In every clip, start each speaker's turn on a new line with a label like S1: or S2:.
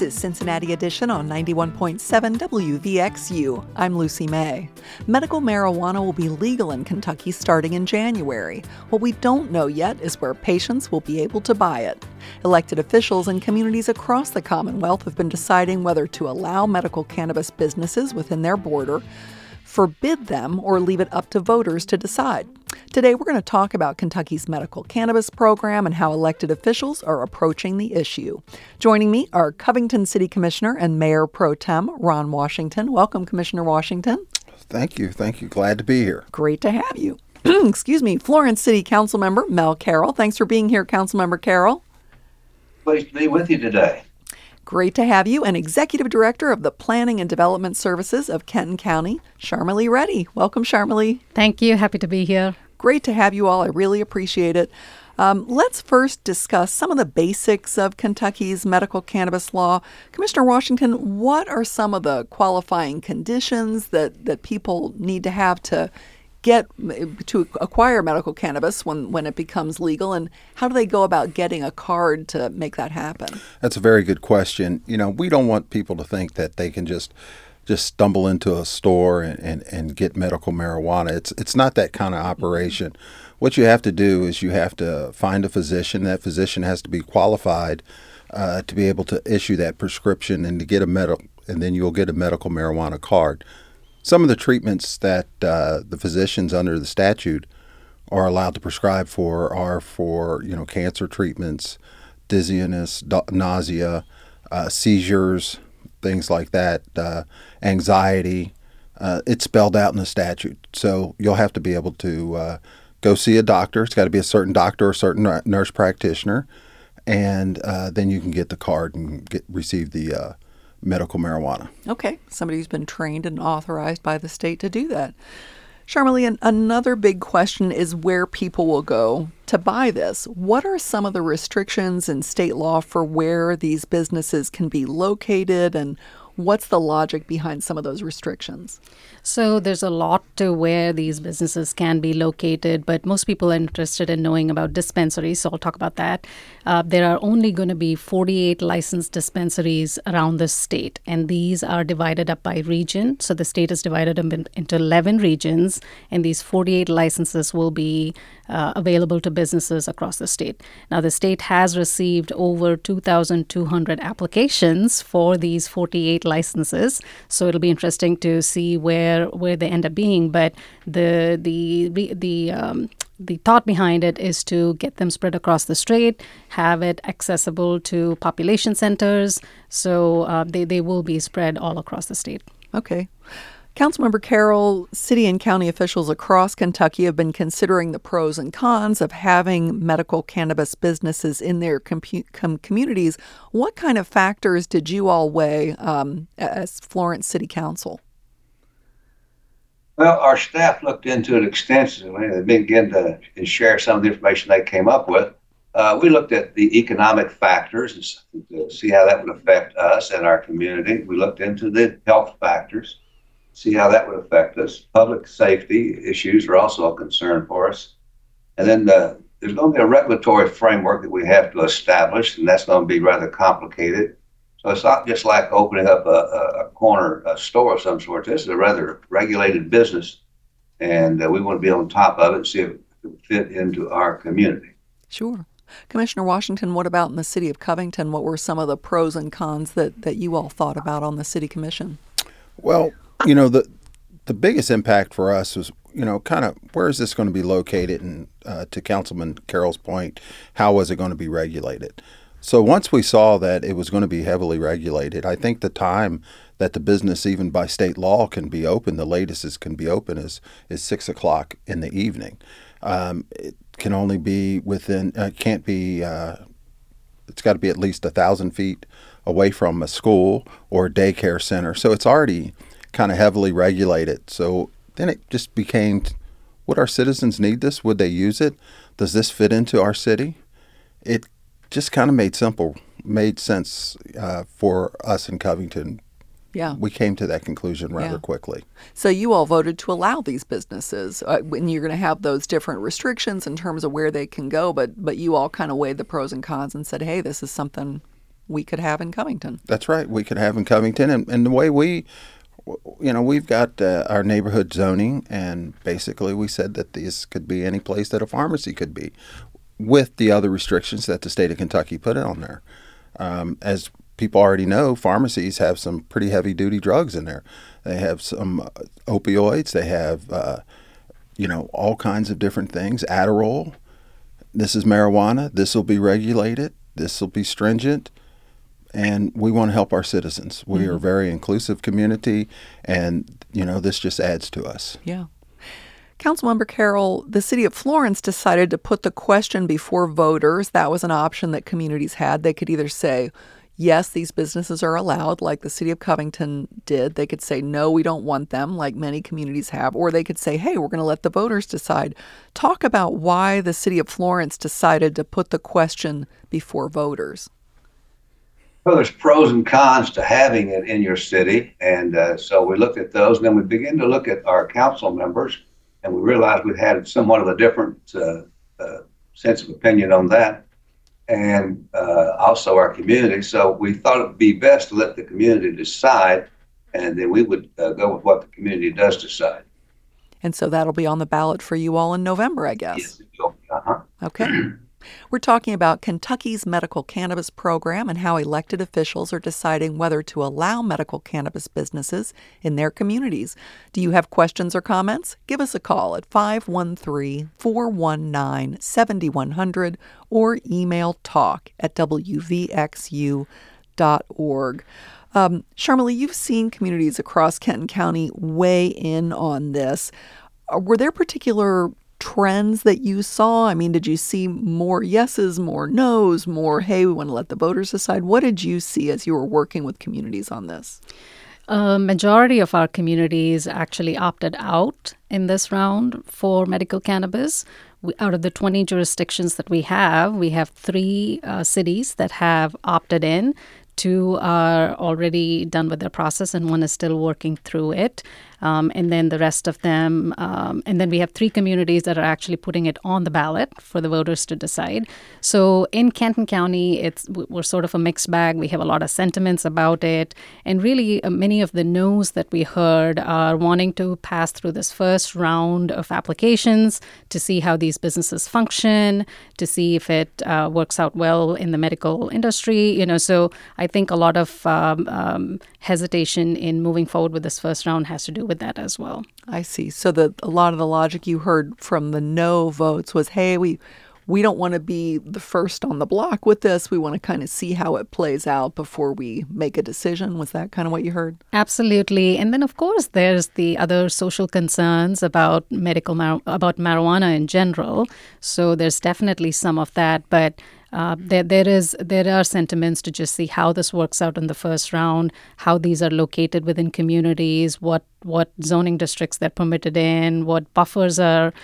S1: This is Cincinnati Edition on 91.7 WVXU. I'm Lucy May. Medical marijuana will be legal in Kentucky starting in January. What we don't know yet is where patients will be able to buy it. Elected officials in communities across the Commonwealth have been deciding whether to allow medical cannabis businesses within their border, forbid them, or leave it up to voters to decide. Today, we're going to talk about Kentucky's medical cannabis program and how elected officials are approaching the issue. Joining me are Covington City Commissioner and Mayor Pro Tem Ron Washington. Welcome, Commissioner Washington.
S2: Thank you. Glad to be here.
S1: Great to have you. Excuse me, Florence City Council Member Mel Carroll. Thanks for being here, Councilmember Carroll.
S3: Pleased to be with you today.
S1: Great to have you. And Executive Director of the Planning and Development Services of Kenton County, Sharmily Reddy. Welcome, Sharmily.
S4: Thank you. Happy to be here.
S1: Great to have you all. I really appreciate it. Let's first discuss some of the basics of Kentucky's medical cannabis law. Commissioner Washington, what are some of the qualifying conditions that people need to have to acquire medical cannabis when it becomes legal, and how do they go about getting a card to make that happen?
S2: That's a very good question. You know, we don't want people to think that they can just stumble into a store and get medical marijuana. It's not that kind of operation. What you have to do is you have to find a physician. That physician has to be qualified to be able to issue that prescription and to get and then you'll get a medical marijuana card. Some of the treatments that the physicians under the statute are allowed to prescribe for are for, cancer treatments, dizziness, nausea, seizures, things like that, anxiety. It's spelled out in the statute. So you'll have to be able to go see a doctor. It's got to be a certain doctor or a certain nurse practitioner. And then you can get the card and receive the medical marijuana.
S1: Okay. Somebody who's been trained and authorized by the state to do that. Sharmily, another big question is where people will go to buy this. What are some of the restrictions in state law for where these businesses can be located, and what's the logic behind some of those restrictions?
S4: So there's a lot to where these businesses can be located, but most people are interested in knowing about dispensaries, so I'll talk about that. There are only going to be 48 licensed dispensaries around the state, and these are divided up by region. So the state has divided them into 11 regions, and these 48 licenses will be available to businesses across the state. Now, the state has received over 2,200 applications for these 48 licenses, so it'll be interesting to see where they end up being. But the thought behind it is to get them spread across the state, have it accessible to population centers, so they will be spread all across the state.
S1: Okay. Councilmember Carroll, city and county officials across Kentucky have been considering the pros and cons of having medical cannabis businesses in their communities. What kind of factors did you all weigh as Florence City Council?
S3: Well, our staff looked into it extensively and began to share some of the information they came up with. We looked at the economic factors to see how that would affect us and our community. We looked into the health factors, see how that would affect us. Public safety issues are also a concern for us. And then there's going to be a regulatory framework that we have to establish, and that's going to be rather complicated. So it's not just like opening up a corner store of some sort. This is a rather regulated business, and we want to be on top of it and see if it can fit into our community.
S1: Sure. Commissioner Washington, what about in the city of Covington? What were some of the pros and cons that you all thought about on the city commission?
S2: Well, the biggest impact for us was, kind of where is this going to be located? And to Councilman Carroll's point, how was it going to be regulated? So once we saw that it was going to be heavily regulated, I think the time that the business, even by state law, can be open, the latest it can be open is 6 o'clock in the evening. It can only be within, can't be, it's got to be at least 1,000 feet away from a school or a daycare center. So it's already kind of heavily regulated. So then it just became, would our citizens need this? Would they use it? Does this fit into our city? It just kind of made sense for us in Covington.
S1: Yeah.
S2: We came to that conclusion rather quickly.
S1: So you all voted to allow these businesses, and you're going to have those different restrictions in terms of where they can go, but you all kind of weighed the pros and cons and said, hey, this is something we could have in Covington.
S2: That's right. We could have in Covington. And the way we've got our neighborhood zoning, and basically we said that this could be any place that a pharmacy could be, with the other restrictions that the state of Kentucky put on there. As people already know, pharmacies have some pretty heavy-duty drugs in there. They have some opioids. They have, all kinds of different things. Adderall. This is marijuana. This will be regulated. This will be stringent. And we want to help our citizens. We are a very inclusive community, and, this just adds to us.
S1: Yeah. Councilmember Carroll, the city of Florence decided to put the question before voters. That was an option that communities had. They could either say, yes, these businesses are allowed, like the city of Covington did. They could say, no, we don't want them, like many communities have. Or they could say, hey, we're going to let the voters decide. Talk about why the city of Florence decided to put the question before voters.
S3: Well, there's pros and cons to having it in your city. And so we looked at those, and then we began to look at our council members, and we realized we had somewhat of a different sense of opinion on that, and also our community. So we thought it would be best to let the community decide, and then we would go with what the community does decide.
S1: And so that'll be on the ballot for you all in November, I guess.
S3: Yes, it will.
S1: Okay. We're talking about Kentucky's medical cannabis program and how elected officials are deciding whether to allow medical cannabis businesses in their communities. Do you have questions or comments? Give us a call at 513-419-7100 or email talk@wvxu.org. Sharmila, you've seen communities across Kenton County weigh in on this. Were there particular trends that you saw? I mean, did you see more yeses, more nos, more, hey, we want to let the voters decide? What did you see as you were working with communities on this?
S4: Majority of our communities actually opted out in this round for medical cannabis. Out of the 20 jurisdictions that we have 3 cities that have opted in. 2 are already done with their process, and 1 is still working through it. And then the rest of them, and then we have 3 communities that are actually putting it on the ballot for the voters to decide. So in Kenton County, we're sort of a mixed bag. We have a lot of sentiments about it. And really, many of the no's that we heard are wanting to pass through this first round of applications to see how these businesses function, to see if it works out well in the medical industry. So I think a lot of hesitation in moving forward with this first round has to do with that as well.
S1: I see. So a lot of the logic you heard from the no votes was, hey, we don't want to be the first on the block with this. We want to kind of see how it plays out before we make a decision. Was that kind of what you heard? Absolutely.
S4: And then, of course, there's the other social concerns about about marijuana in general. So there's definitely some of that. But there are sentiments to just see how this works out in the first round, how these are located within communities, what zoning districts they're permitted in, what buffers are,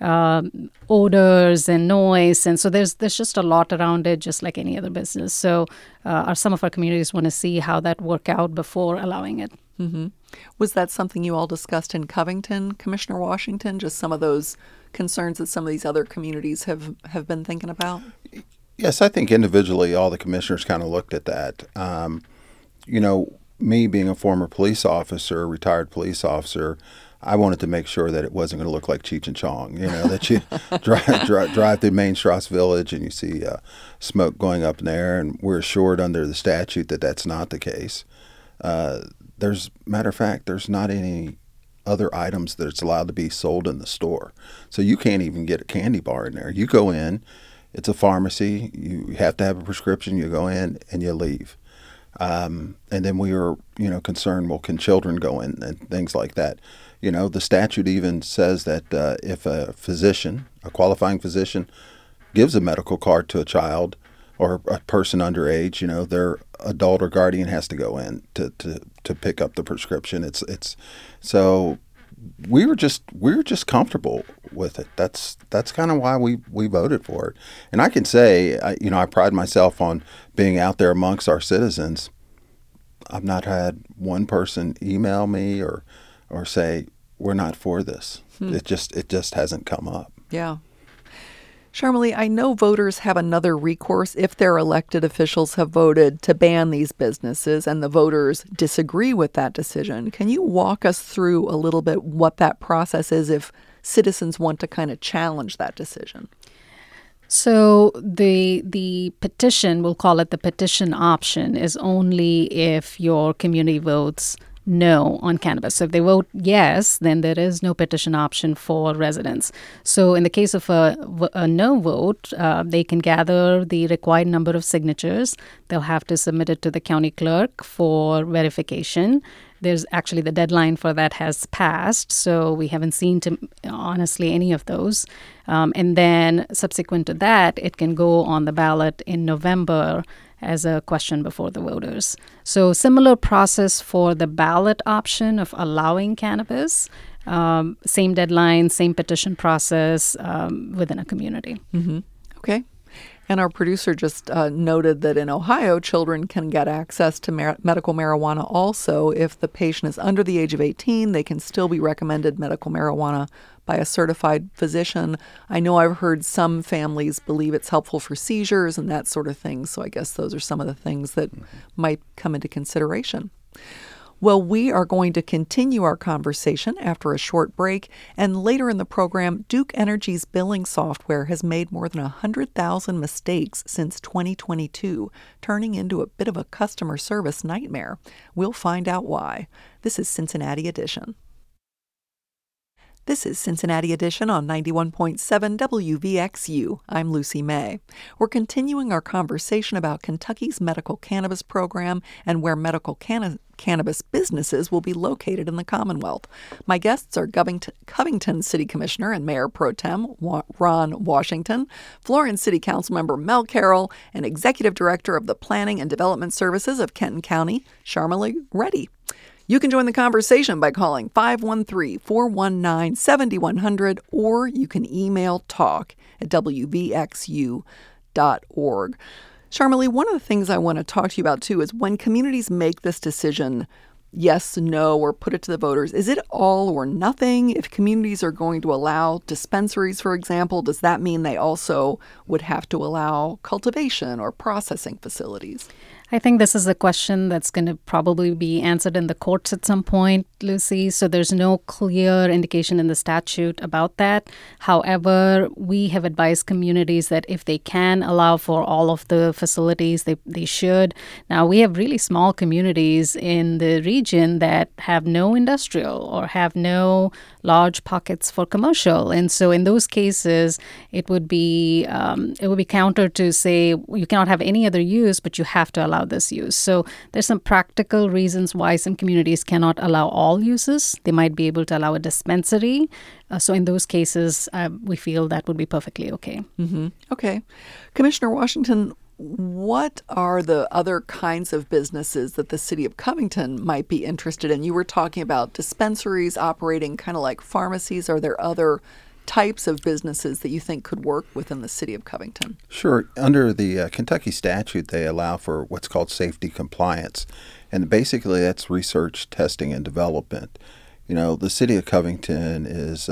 S4: odors and noise. And so there's just a lot around it, just like any other business. So some of our communities want to see how that work out before allowing it.
S1: Mm-hmm. Was that something you all discussed in Covington, Commissioner Washington, just some of those concerns that some of these other communities have been thinking about?
S2: Yes, I think individually all the commissioners kind of looked at that. Me being a former police officer, retired police officer, I wanted to make sure that it wasn't going to look like Cheech and Chong, that you drive through Main Strasse Village and you see smoke going up in there, and we're assured under the statute that that's not the case. Matter of fact, there's not any other items that's allowed to be sold in the store. So you can't even get a candy bar in there. You go in, it's a pharmacy. You have to have a prescription. You go in and you leave. And then we were, concerned, well, can children go in and things like that? The statute even says that if a physician, a qualifying physician, gives a medical card to a child or a person underage, their adult or guardian has to go in to pick up the prescription. It's so we were just comfortable with it. That's kind of why we voted for it. And I can say, I pride myself on being out there amongst our citizens. I've not had one person email me or say we're not for this. It just hasn't come up.
S1: Yeah. Sharmali, I know voters have another recourse if their elected officials have voted to ban these businesses and the voters disagree with that decision. Can you walk us through a little bit what that process is if citizens want to kind of challenge that decision?
S4: So the petition, we'll call it the petition option, is only if your community votes no on cannabis. So if they vote yes, then there is no petition option for residents. So in the case of a no vote, they can gather the required number of signatures. They'll have to submit it to the county clerk for verification. There's actually the deadline for that has passed, so we haven't seen, honestly, any of those. And then subsequent to that, it can go on the ballot in November as a question before the voters. So similar process for the ballot option of allowing cannabis. Same deadline, same petition process within a community.
S1: Mm-hmm. Okay. And our producer just noted that in Ohio, children can get access to medical marijuana also. If the patient is under the age of 18, they can still be recommended medical marijuana by a certified physician. I know I've heard some families believe it's helpful for seizures and that sort of thing. So I guess those are some of the things that might come into consideration. Well, we are going to continue our conversation after a short break, and later in the program, Duke Energy's billing software has made more than 100,000 mistakes since 2022, turning into a bit of a customer service nightmare. We'll find out why. This is Cincinnati Edition. This is Cincinnati Edition on 91.7 WVXU. I'm Lucy May. We're continuing our conversation about Kentucky's medical cannabis program and where medical cannabis businesses will be located in the Commonwealth. My guests are Covington City Commissioner and Mayor Pro Tem Ron Washington, Florence City Council Member Mel Carroll, and Executive Director of the Planning and Development Services of Kenton County, Sharmali Reddy. You can join the conversation by calling 513-419-7100, or you can email talk@wvxu.org. Sharmali, one of the things I want to talk to you about, too, is when communities make this decision, yes, no, or put it to the voters, is it all or nothing? If communities are going to allow dispensaries, for example, does that mean they also would have to allow cultivation or processing facilities?
S4: I think this is a question that's going to probably be answered in the courts at some point, Lucy. So there's no clear indication in the statute about that. However, we have advised communities that if they can allow for all of the facilities, they should. Now, we have really small communities in the region that have no industrial or have no large pockets for commercial. And so in those cases, it would be counter to say you cannot have any other use, but you have to allow this use. So there's some practical reasons why some communities cannot allow all uses. They might be able to allow a dispensary. So in those cases, we feel that would be perfectly okay.
S1: Mm-hmm. Okay. Commissioner Washington, what are the other kinds of businesses that the city of Covington might be interested in? You were talking about dispensaries operating kind of like pharmacies. Are there other types of businesses that you think could work within the city of Covington?
S2: Sure. Under the Kentucky statute, they allow for what's called safety compliance. And basically that's research, testing, and development. You know, the city of Covington is,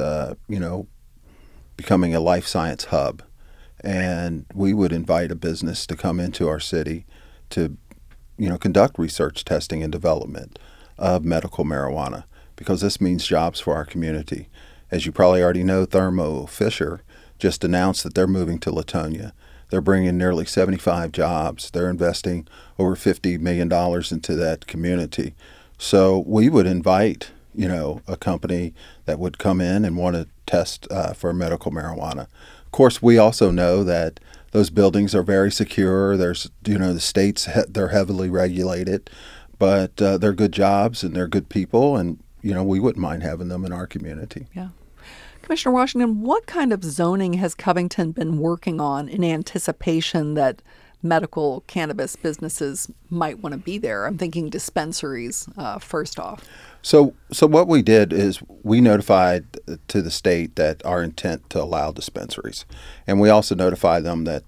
S2: becoming a life science hub. And we would invite a business to come into our city to, conduct research, testing, and development of medical marijuana, because this means jobs for our community. As you probably already know, Thermo Fisher just announced that they're moving to Latonia. They're bringing nearly 75 jobs. They're investing over $50 million into that community. So we would invite, a company that would come in and want to test for medical marijuana. Of course, we also know that those buildings are very secure. There's, the states, they're heavily regulated, but they're good jobs and they're good people. And, we wouldn't mind having them in our community.
S1: Yeah. Commissioner Washington, what kind of zoning has Covington been working on in anticipation that medical cannabis businesses might want to be there? I'm thinking dispensaries first off.
S2: So what we did is we notified to the state that our intent to allow dispensaries. And we also notified them that,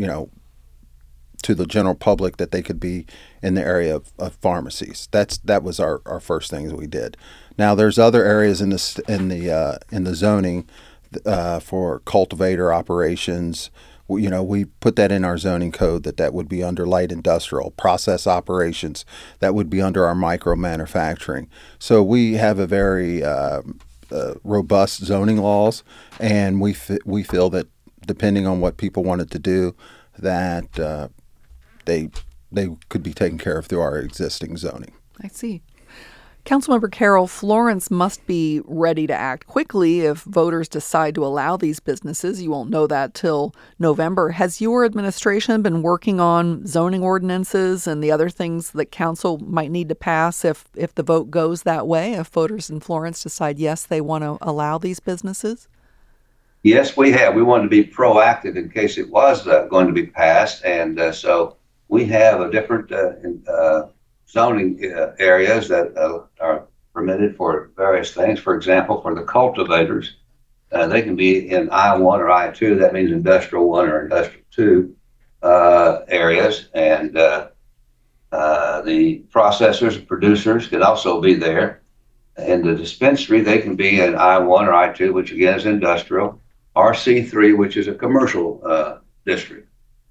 S2: to the general public that they could be in the area of pharmacies. That was our first things we did. Now there's other areas in the zoning for cultivator operations. We put that in our zoning code that would be under light industrial process operations. That would be under our micro manufacturing. So we have a very robust zoning laws, and we feel that depending on what people wanted to do, that they could be taken care of through our existing zoning.
S1: I see. Councilmember Carroll, Florence must be ready to act quickly if voters decide to allow these businesses. You won't know that till November. Has your administration been working on zoning ordinances and the other things that council might need to pass if the vote goes that way, if voters in Florence decide, yes, they want to allow these businesses?
S3: Yes, we have. We wanted to be proactive in case it was going to be passed. And so we have a different zoning areas that are permitted for various things. For example, for the cultivators, they can be in I-1 or I-2. That means industrial 1 or industrial 2 areas. And the processors and producers can also be there. And the dispensary, they can be in I-1 or I-2, which again is industrial, or C3, which is a commercial district.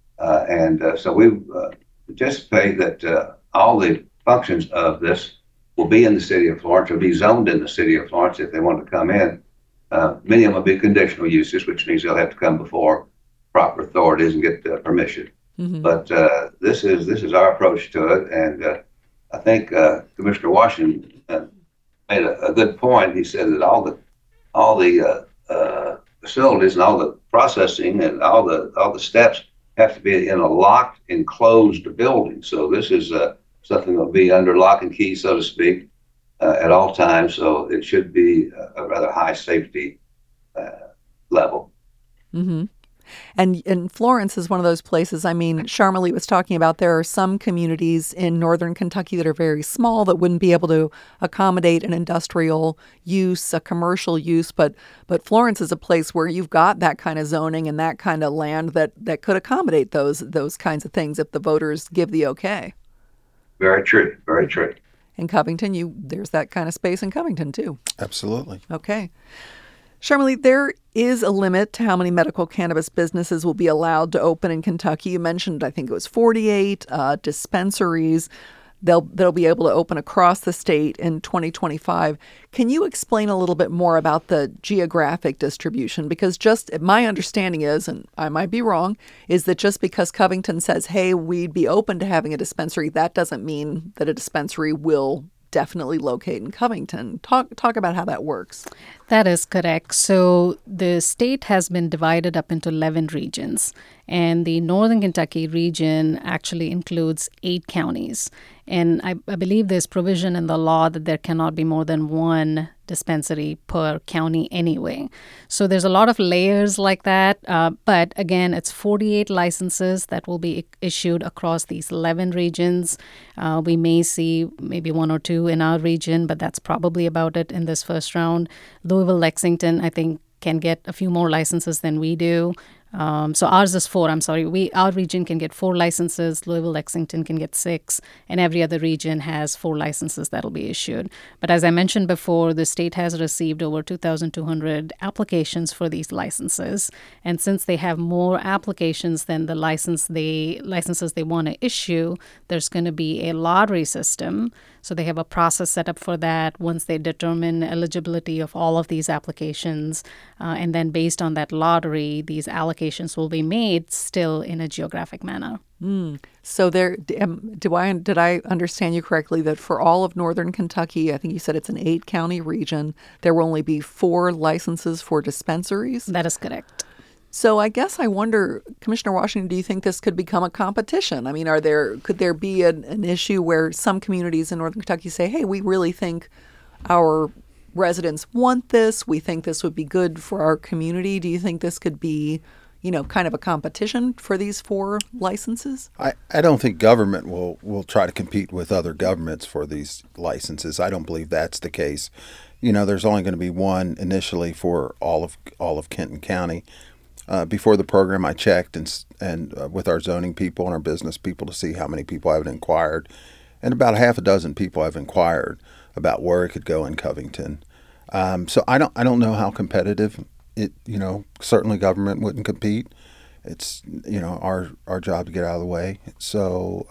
S3: So we anticipate that all the functions of this will be in the city of Florence, will be zoned in the city of Florence if they want to come in. Many of them will be conditional uses, which means they'll have to come before proper authorities and get permission. Mm-hmm. But this is our approach to it, and I think Commissioner Washington made a good point. He said that all the facilities and all the processing and all the steps have to be in a locked, enclosed building. So this is something that will be under lock and key, so to speak, at all times. So it should be a rather high safety level.
S1: Mm-hmm. And Florence is one of those places. I mean, Sharmali was talking about there are some communities in northern Kentucky that are very small that wouldn't be able to accommodate an industrial use, a commercial use. But Florence is a place where you've got that kind of zoning and that kind of land that could accommodate those kinds of things if the voters give the okay.
S3: Very true. Very true.
S1: In Covington, there's that kind of space in Covington, too.
S2: Absolutely.
S1: Okay. Sharmali, there is a limit to how many medical cannabis businesses will be allowed to open in Kentucky. You mentioned, I think it was 48 dispensaries. They'll be able to open across the state in 2025. Can you explain a little bit more about the geographic distribution? Because just my understanding is, and I might be wrong, is that just because Covington says, hey, we'd be open to having a dispensary, that doesn't mean that a dispensary will definitely locate in Covington. Talk about how that works.
S4: That is correct. So the state has been divided up into 11 regions, and the Northern Kentucky region actually includes 8 counties. And I believe there's provision in the law that there cannot be more than one dispensary per county anyway. So there's a lot of layers like that. But again, it's 48 licenses that will be issued across these 11 regions. We may see maybe 1 or 2 in our region, but that's probably about it in this first round. Louisville, Lexington, I think, can get a few more licenses than we do. So ours is 4. Our region can get 4 licenses. Louisville, Lexington can get 6, and every other region has 4 licenses that'll be issued. But as I mentioned before, the state has received over 2,200 applications for these licenses, and since they have more applications than the licenses they want to issue, there's going to be a lottery system. So they have a process set up for that once they determine eligibility of all of these applications. And then based on that lottery, these allocations will be made still in a geographic manner.
S1: So did I understand you correctly that for all of northern Kentucky, I think you said it's an 8-county region, there will only be 4 licenses for dispensaries?
S4: That is correct.
S1: So I guess I wonder, Commissioner Washington, do you think this could become a competition? I mean, could there be an issue where some communities in northern Kentucky say, hey, we really think our residents want this, we think this would be good for our community? Do you think this could be, kind of a competition for these 4 licenses?
S2: I don't think government will try to compete with other governments for these licenses. I don't believe that's the case. There's only going to be one initially for all of Kenton County. Before the program, I checked and with our zoning people and our business people to see how many people have inquired, and about 6 people have inquired about where it could go in Covington. So I don't know how competitive certainly government wouldn't compete. It's, our job to get out of the way. So,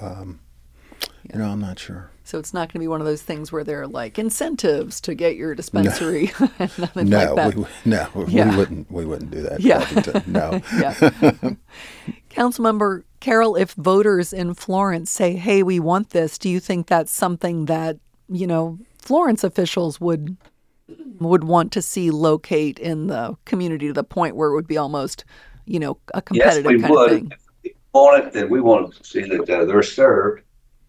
S2: I'm not sure.
S1: So it's not going to be one of those things where there are like incentives to get your dispensary and nothing
S2: No,
S1: like that.
S2: Yeah. we wouldn't do that.
S1: Yeah.
S2: No.
S1: Yeah. Councilmember Carroll, if voters in Florence say, hey, we want this, do you think that's something that, Florence officials would want to see locate in the community to the point where it would be almost, a competitive
S3: yes, we
S1: kind
S3: would.
S1: of thing?
S3: If we want it, then we want to see that they're served.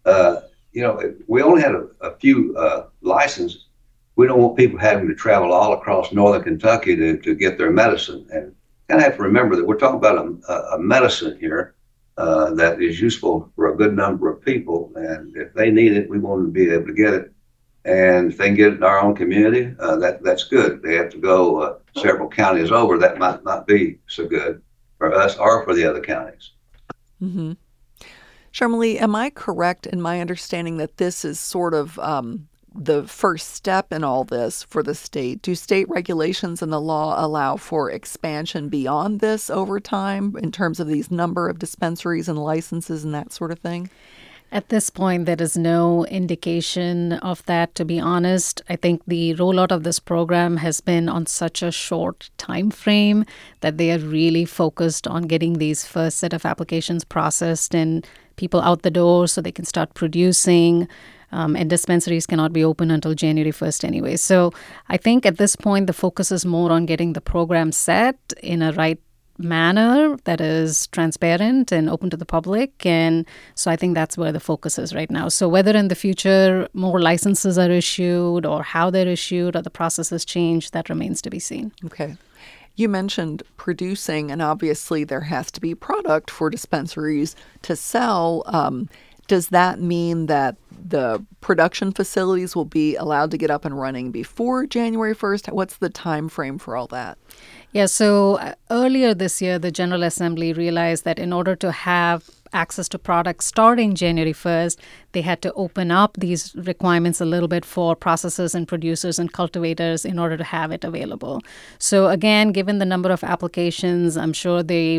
S3: We only had a few licenses. We don't want people having to travel all across northern Kentucky to get their medicine. And kind of have to remember that we're talking about a medicine here that is useful for a good number of people. And if they need it, we want them to be able to get it. And if they can get it in our own community, that's good. If they have to go several counties over, that might not be so good for us or for the other counties.
S1: Mm-hmm. Sharmali, am I correct in my understanding that this is sort of the first step in all this for the state? Do state regulations and the law allow for expansion beyond this over time in terms of these number of dispensaries and licenses and that sort of thing?
S4: At this point, there is no indication of that, to be honest. I think the rollout of this program has been on such a short time frame that they are really focused on getting these first set of applications processed and people out the door so they can start producing. And dispensaries cannot be open until January 1st anyway. So I think at this point, the focus is more on getting the program set in a right manner that is transparent and open to the public. And so I think that's where the focus is right now. So whether in the future more licenses are issued or how they're issued or the processes change, that remains to be seen.
S1: Okay. You mentioned producing, and obviously there has to be product for dispensaries to sell. Does that mean that the production facilities will be allowed to get up and running before January 1st? What's the time frame for all that?
S4: Yeah, so earlier this year, the General Assembly realized that in order to have access to products starting January 1st, they had to open up these requirements a little bit for processors and producers and cultivators in order to have it available. So again, given the number of applications, I'm sure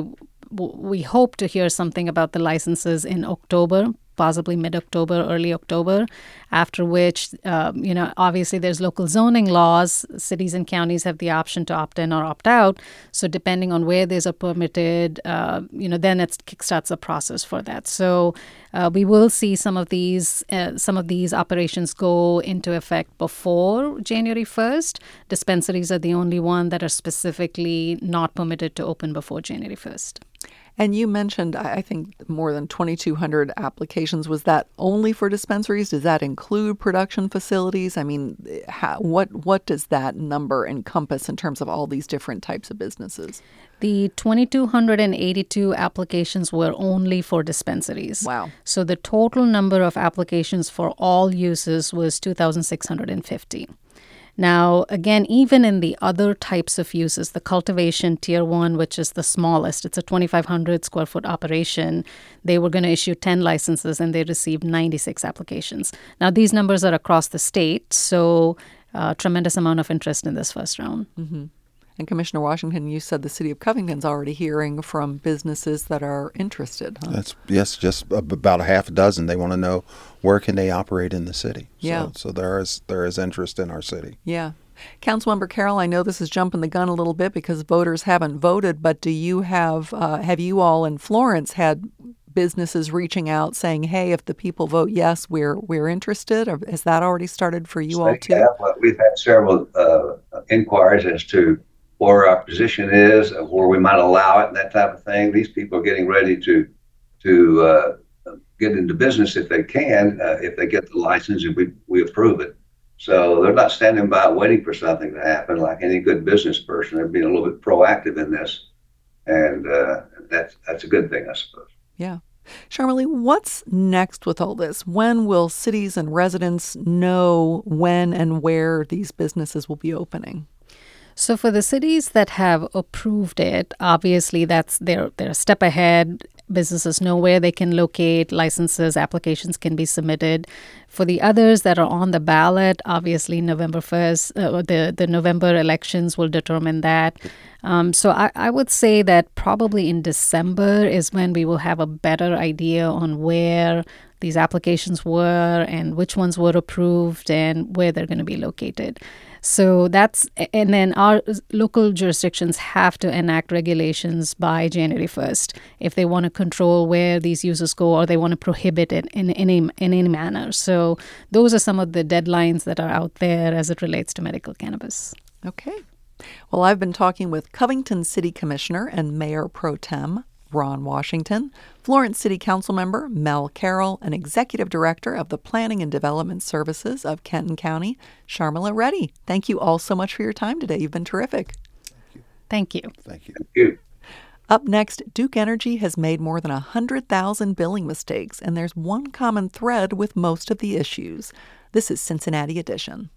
S4: we hope to hear something about the licenses in October, possibly mid-October, early October, after which, obviously there's local zoning laws. Cities and counties have the option to opt in or opt out. So depending on where these are permitted, then it kickstarts a process for that. So we will see some of these operations go into effect before January 1st. Dispensaries are the only one that are specifically not permitted to open before January 1st.
S1: And you mentioned, I think, more than 2,200 applications. Was that only for dispensaries? Does that include production facilities? I mean, what does that number encompass in terms of all these different types of businesses?
S4: The 2,282 applications were only for dispensaries.
S1: Wow.
S4: So the total number of applications for all uses was 2,650. Now, again, even in the other types of uses, the cultivation tier 1, which is the smallest, it's a 2,500 square foot operation, they were going to issue 10 licenses and they received 96 applications. Now, these numbers are across the state, so tremendous amount of interest in this first round.
S1: Mm-hmm. And Commissioner Washington, you said the city of Covington's already hearing from businesses that are interested, huh?
S2: Yes, just about a half a dozen. They want to know where can they operate in the city.
S1: Yeah.
S2: So there is interest in our city.
S1: Yeah. Councilmember Carroll, I know this is jumping the gun a little bit because voters haven't voted, but do you have you all in Florence had businesses reaching out saying, hey, if the people vote yes, we're interested? Or has that already started for you all too?
S3: Yeah, well, we've had several inquiries as to where our position is, where we might allow it, and that type of thing. These people are getting ready to get into business if they can, if they get the license and we approve it. So they're not standing by waiting for something to happen like any good business person. They're being a little bit proactive in this, and that's a good thing, I suppose.
S1: Yeah. Sharmali, what's next with all this? When will cities and residents know when and where these businesses will be opening?
S4: So for the cities that have approved it, obviously they're a step ahead. businesses know where they can locate licenses, applications can be submitted. For the others that are on the ballot, obviously November 1st, the November elections will determine that. So I would say that probably in December is when we will have a better idea on where these applications were and which ones were approved and where they're going to be located. So and then our local jurisdictions have to enact regulations by January 1st if they want to control where these uses go or they want to prohibit it in any manner. So those are some of the deadlines that are out there as it relates to medical cannabis.
S1: Okay. Well, I've been talking with Covington City Commissioner and Mayor Pro Tem Ron Washington, Florence City Council Member Mel Carroll, and Executive Director of the Planning and Development Services of Kenton County, Sharmila Reddy. Thank you all so much for your time today. You've been terrific.
S4: Thank you.
S2: Thank you.
S3: Thank you.
S1: Up next, Duke Energy has made more than 100,000 billing mistakes, and there's one common thread with most of the issues. This is Cincinnati Edition.